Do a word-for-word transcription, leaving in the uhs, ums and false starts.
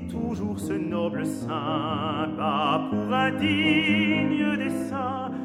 toujours ce noble saint, pas pour un digne dessein,